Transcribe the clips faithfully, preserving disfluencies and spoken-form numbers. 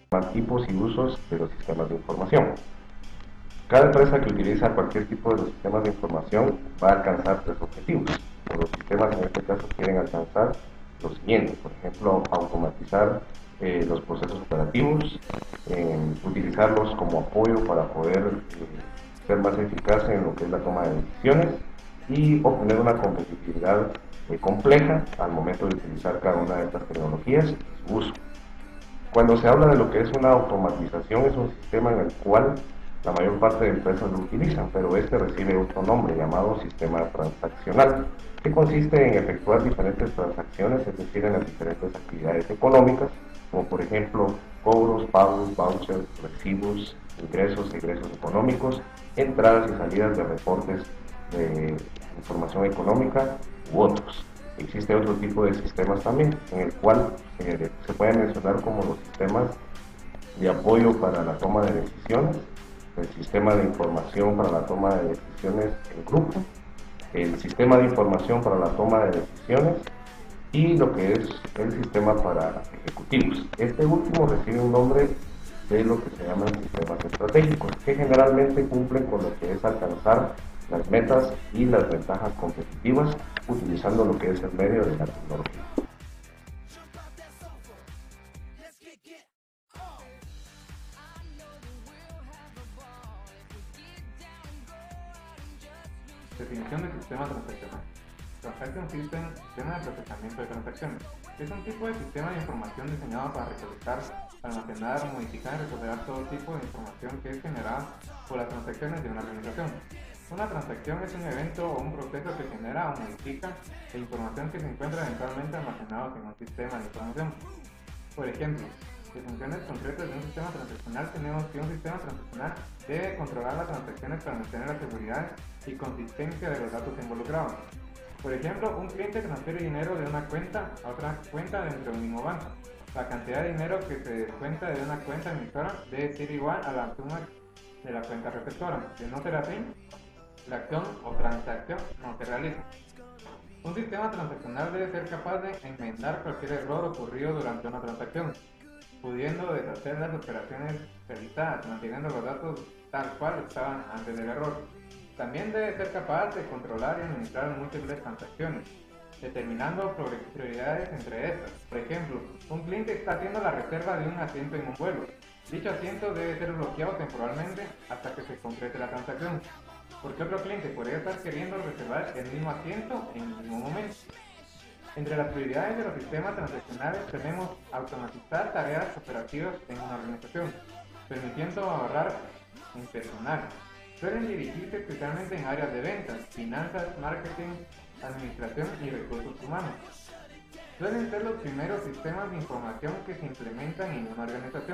más tipos y usos de los sistemas de información. Cada empresa que utiliza cualquier tipo de los sistemas de información va a alcanzar tres objetivos. Los sistemas en este caso quieren alcanzar lo siguiente: por ejemplo, automatizar eh, los procesos operativos, eh, utilizarlos como apoyo para poder eh, ser más eficaces en lo que es la toma de decisiones y obtener una competitividad eh, compleja al momento de utilizar cada una de estas tecnologías y su uso. Cuando se habla de lo que es una automatización, es un sistema en el cual la mayor parte de empresas lo utilizan, pero este recibe otro nombre llamado sistema transaccional, que consiste en efectuar diferentes transacciones, es decir, en las diferentes actividades económicas, como por ejemplo cobros, pagos, vouchers, recibos, ingresos, egresos económicos, entradas y salidas de reportes de información económica u otros. Existe otro tipo de sistemas también, en el cual eh, se pueden mencionar como los sistemas de apoyo para la toma de decisiones, el sistema de información para la toma de decisiones en grupo, el sistema de información para la toma de decisiones y lo que es el sistema para ejecutivos. Este último recibe un nombre de lo que se llaman sistemas estratégicos, que generalmente cumplen con lo que es alcanzar las metas y las ventajas competitivas utilizando lo que es el medio de la tecnología. Definición de sistema transaccional. Transaction System, sistema de procesamiento de transacciones. Es un tipo de sistema de información diseñado para recolectar, almacenar, modificar y recuperar todo tipo de información que es generada por las transacciones de una organización. Una transacción es un evento o un proceso que genera o modifica la información que se encuentra eventualmente almacenada en un sistema de información. Por ejemplo, de funciones concretas de un sistema transaccional tenemos que un sistema transaccional debe controlar las transacciones para mantener la seguridad y consistencia de los datos involucrados. Por ejemplo, un cliente transfiere dinero de una cuenta a otra cuenta dentro del mismo banco. La cantidad de dinero que se descuenta de una cuenta emisora debe ser igual a la suma de la cuenta receptora. De no ser así, la acción o transacción no se realiza. Un sistema transaccional debe ser capaz de enmendar cualquier error ocurrido durante una transacción, pudiendo deshacer las operaciones realizadas, manteniendo los datos tal cual estaban antes del error. También debe ser capaz de controlar y administrar múltiples transacciones, determinando prioridades entre estas. Por ejemplo, un cliente está haciendo la reserva de un asiento en un vuelo. Dicho asiento debe ser bloqueado temporalmente hasta que se concrete la transacción, porque otro cliente podría estar queriendo reservar el mismo asiento en el mismo momento. Entre las prioridades de los sistemas transaccionales tenemos automatizar tareas operativas en una organización, permitiendo ahorrar en personal. Suelen dirigirse especialmente en áreas de ventas, finanzas, marketing, administración y recursos humanos. Suelen ser los primeros sistemas de información que se implementan en una organización.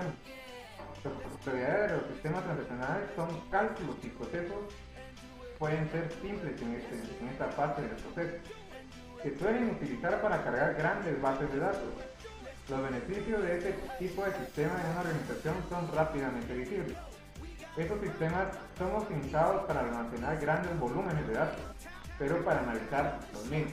Las prioridades de los sistemas transaccionales son cálculos y procesos pueden ser simples en, este, en esta parte del proceso. Se suelen utilizar para cargar grandes bases de datos. Los beneficios de este tipo de sistema en una organización son rápidamente visibles. Estos sistemas son optimizados para almacenar grandes volúmenes de datos, pero para analizar los mismos.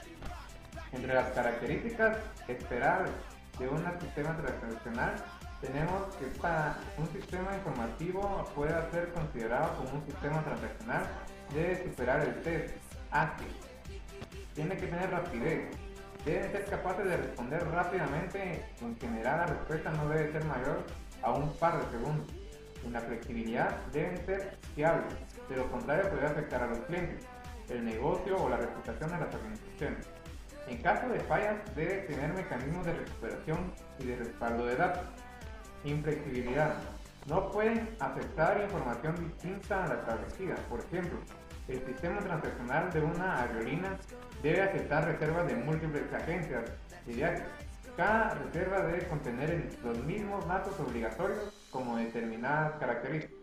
Entre las características esperables de un sistema transaccional tenemos que para un sistema informativo pueda ser considerado como un sistema transaccional debe superar el test ágil. Tiene que tener rapidez, deben ser capaces de responder rápidamente, en general la respuesta no debe ser mayor a un par de segundos. En la flexibilidad deben ser fiables, de lo contrario podría afectar a los clientes, el negocio o la reputación de las organizaciones. En caso de fallas debe tener mecanismos de recuperación y de respaldo de datos. Inflexibilidad, no pueden aceptar información distinta a la establecida. Por ejemplo, el sistema transaccional de una aerolínea debe aceptar reservas de múltiples agencias de viajes. Cada reserva debe contener los mismos datos obligatorios como determinadas características.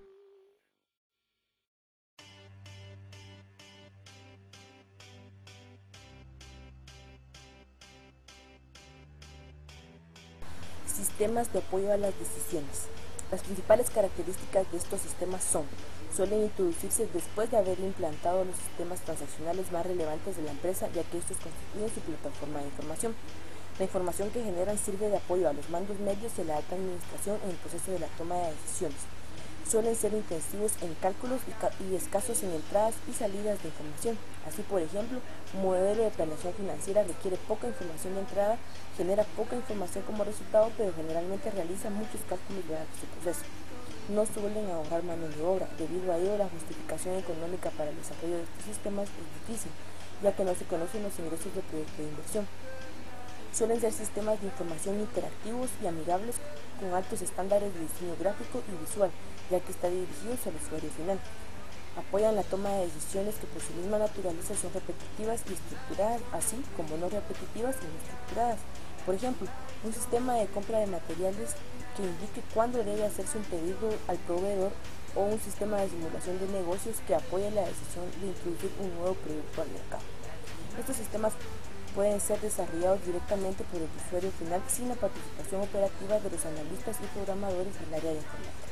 Sistemas de apoyo a las decisiones. Las principales características de estos sistemas son: suelen introducirse después de haber implantado los sistemas transaccionales más relevantes de la empresa, ya que estos constituyen su plataforma de información. La información que generan sirve de apoyo a los mandos medios y a la alta administración en el proceso de la toma de decisiones. Suelen ser intensivos en cálculos y, y escasos en entradas y salidas de información. Así, por ejemplo, un modelo de planeación financiera requiere poca información de entrada, genera poca información como resultado, pero generalmente realiza muchos cálculos durante su proceso. No suelen ahorrar mano de obra. Debido a ello, la justificación económica para el desarrollo de estos sistemas es difícil, ya que no se conocen los ingresos del proyecto de inversión. Suelen ser sistemas de información interactivos y amigables con altos estándares de diseño gráfico y visual, ya que está dirigidos al usuario final. Apoyan la toma de decisiones que por su misma naturaleza son repetitivas y estructuradas, así como no repetitivas y no estructuradas. Por ejemplo, un sistema de compra de materiales que indique cuándo debe hacerse un pedido al proveedor, o un sistema de simulación de negocios que apoye la decisión de introducir un nuevo producto al mercado. Estos sistemas pueden ser desarrollados directamente por el usuario final sin la participación operativa de los analistas y programadores del área de informática.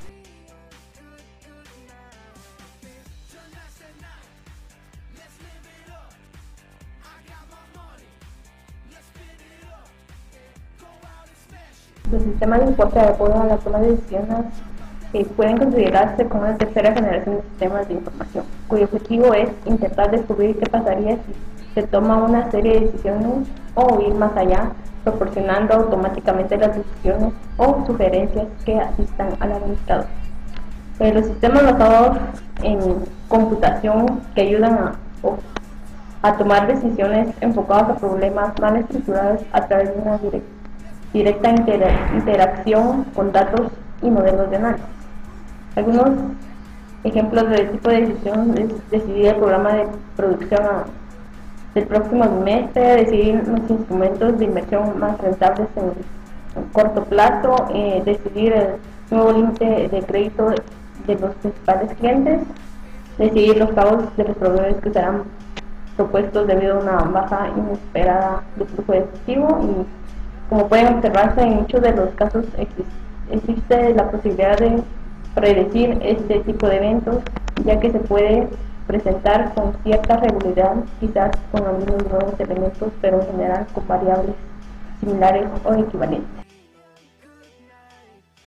Los sistemas de soporte de apoyo a la toma de decisiones eh, pueden considerarse como una tercera generación de sistemas de información, cuyo objetivo es intentar descubrir qué pasaría si se toma una serie de decisiones o ir más allá, proporcionando automáticamente las decisiones o sugerencias que asistan al administrador. Eh, los sistemas basados en computación que ayudan a, a tomar decisiones enfocadas a problemas mal estructurados a través de una dirección directa inter interacción con datos y modelos de análisis. Algunos ejemplos de tipo de decisión es decidir el programa de producción a, del próximo semestre, decidir los instrumentos de inversión más rentables en, en corto plazo, eh, decidir el nuevo límite de crédito de los principales clientes, decidir los pagos de los proveedores que serán propuestos debido a una baja inesperada de flujo de efectivo. Y como pueden observarse, en muchos de los casos existe la posibilidad de predecir este tipo de eventos, ya que se puede presentar con cierta regularidad, quizás con algunos nuevos elementos, pero en general con variables similares o equivalentes.